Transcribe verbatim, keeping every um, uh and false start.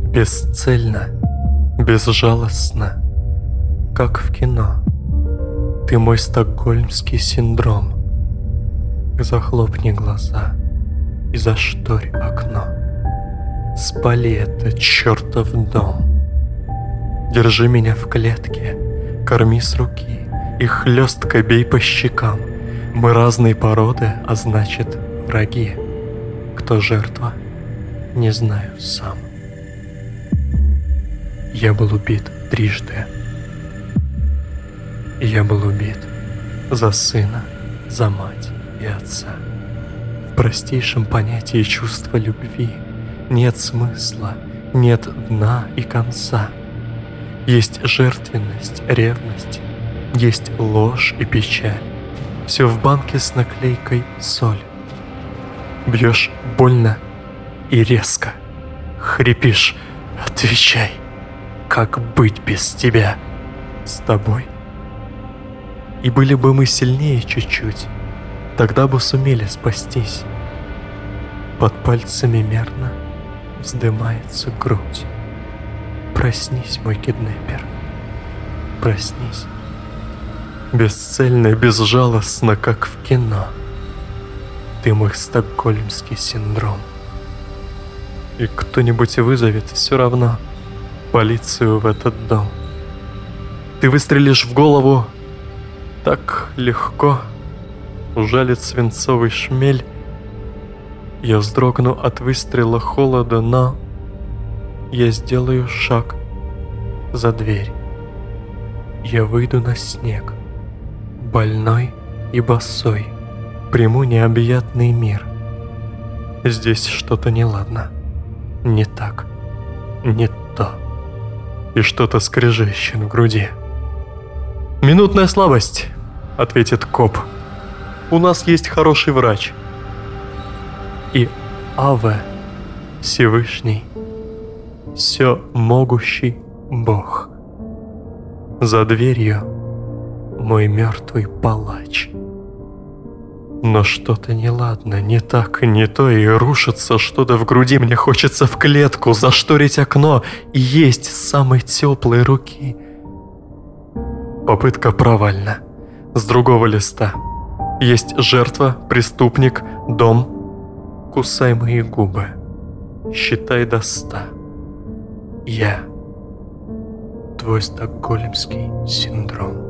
Бесцельно, безжалостно, как в кино. Ты мой стокгольмский синдром. Захлопни глаза и зашторь окно. Спали этот чертов дом. Держи меня в клетке, корми с руки и хлестко бей по щекам. Мы разной породы, а значит враги. Кто жертва, не знаю сам. Я был убит трижды. Я был убит за сына, за мать и отца. В простейшем понятии чувства любви нет смысла, нет дна и конца. Есть жертвенность, ревность, есть ложь и печаль. Все в банке с наклейкой «Соль». Бьешь больно и резко. Хрипишь: отвечай, как быть без тебя? С тобой. И были бы мы сильнее чуть-чуть, тогда бы сумели спастись. Под пальцами мерно вздымается грудь. Проснись, мой киднеппер, проснись. Бесцельно, безжалостно, как в кино. Ты мой стокгольмский синдром. И кто-нибудь вызовет все равно полицию в этот дом. Ты выстрелишь в голову так легко, ужалит свинцовый шмель. Я вздрогну от выстрела холода, но я сделаю шаг за дверь. Я выйду на снег, больной и босой, приму необъятный мир. Здесь что-то неладно, не так, не то, и что-то скрежещет в груди. «Минутная слабость», — ответит коп. «У нас есть хороший врач». И Аве, Всевышний, все могущий Бог. За дверью мой мертвый палач. Но что-то неладно, не так, не то, и рушится что-то в груди. Мне хочется в клетку зашторить окно и есть с самой теплой руки. Попытка провальна. С другого листа. Есть жертва, преступник, дом. Кусай мои губы. Считай до ста. Я твой стокгольмский синдром.